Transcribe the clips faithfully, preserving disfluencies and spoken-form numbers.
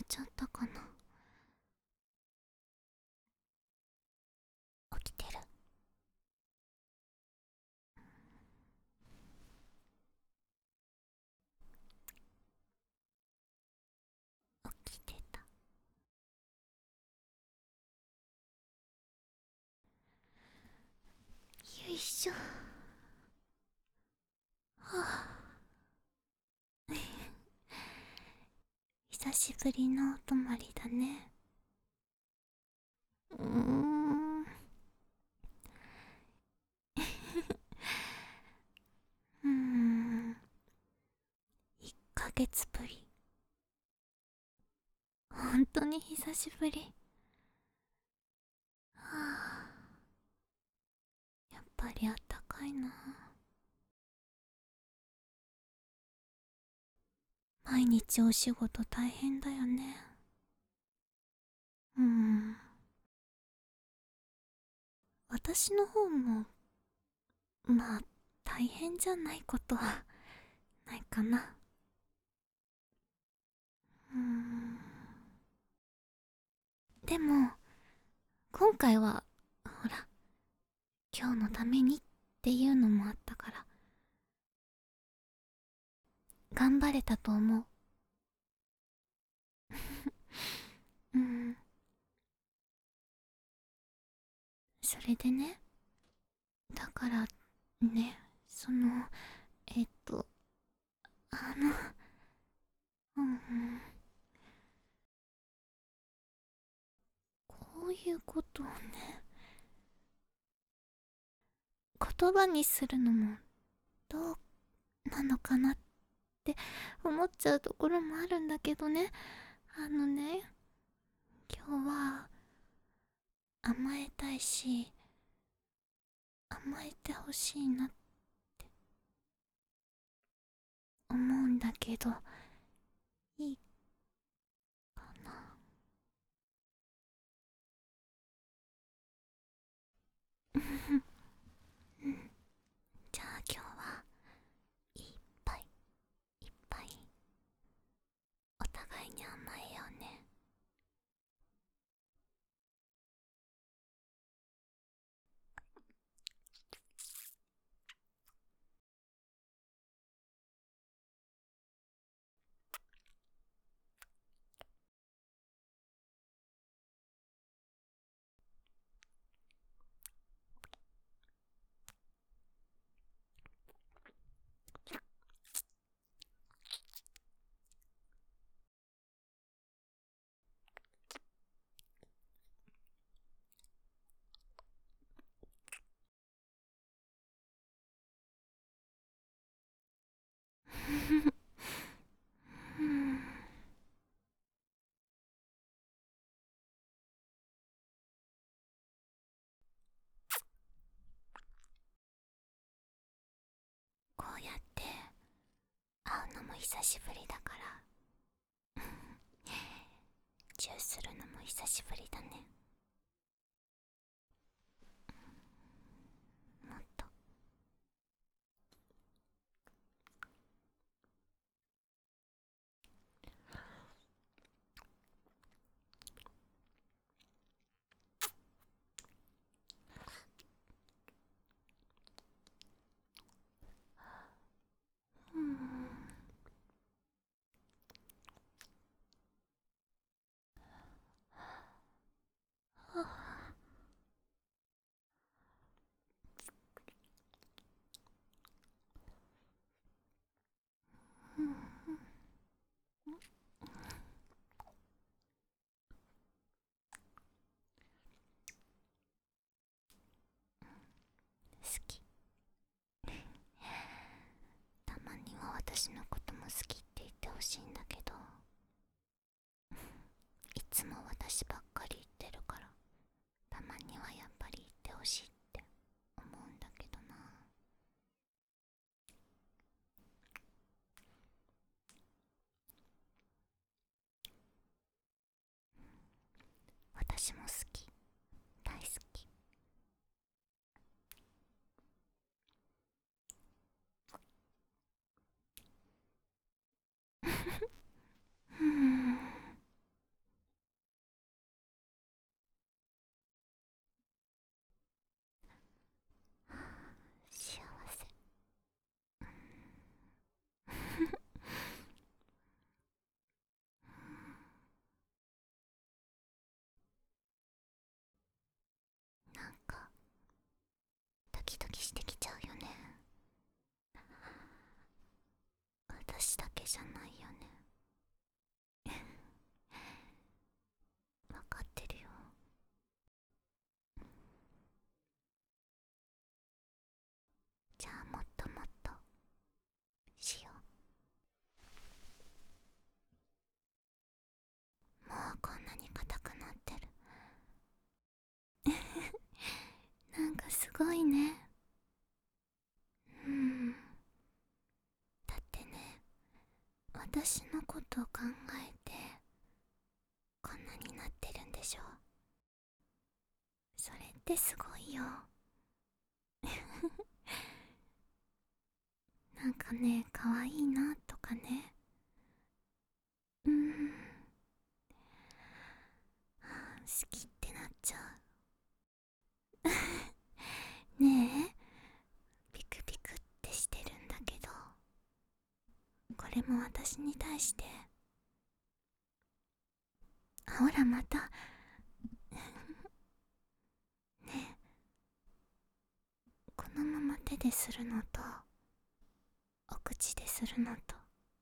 ちゃったかな。起きてる？起きてた。よいしょ。はあ。久しぶりのお泊まりだね。うーん。うーん。いっかげつぶり。ほんとに久しぶり。はあ。やっぱりあったかいな。毎日お仕事大変だよね。うん。私の方も、まあ、大変じゃないことはないかな。うーん。でも、今回は、ほら、今日のためにっていうのもあったから、頑張れたと思う。うん。それでね、だからね、その、えっと、あの、うん、うん、こういうことをね、言葉にするのもどうなのかなって思っちゃうところもあるんだけどね。あのね、今日は甘えたいし、甘えてほしいなって思うんだけど、いいかな。うん。じゃあ今日はいっぱいいっぱいお互いに甘えようね。うん。こうやって会うのも久しぶりだから、チューするのも久しぶりだね。もっと。うん。はあ。うん。好き。たまには私のことも好きって言ってほしいんだけど、いつも私ばっかり言ってるから、たまにはやっぱり言ってほしいって思うんだけどな。私も好き。大好き。うん。 私だけじゃないよね。わかってるよ。じゃあもっともっとしよう。もうこんなに硬くなってる。なんかすごいね。うん。だってね、私のことを考えてこんなになってるんでしょ。それってすごいよ。なんかね、可愛いなとかね。うーん、好きってなっちゃう。ねえ、ピクピクってしてるんだけど、これも私に対して。ほらまた。ねえ、このまま手でするのとお口でするのと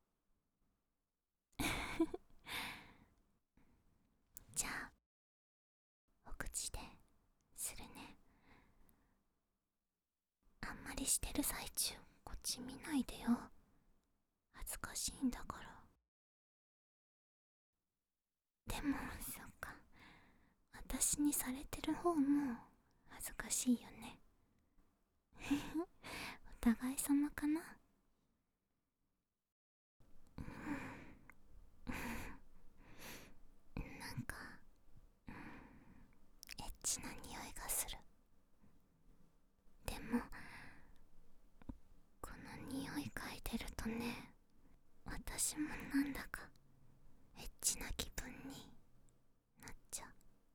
じゃあお口でするね。あんまりしてる最中こっち見ないでよ。恥ずかしいんだから。でもそっか、私にされてる方も恥ずかしいよね。お互い様かな。なんかエッチな匂いがする。でもこの匂い嗅いでるとね、私もなんだかエッチな気分に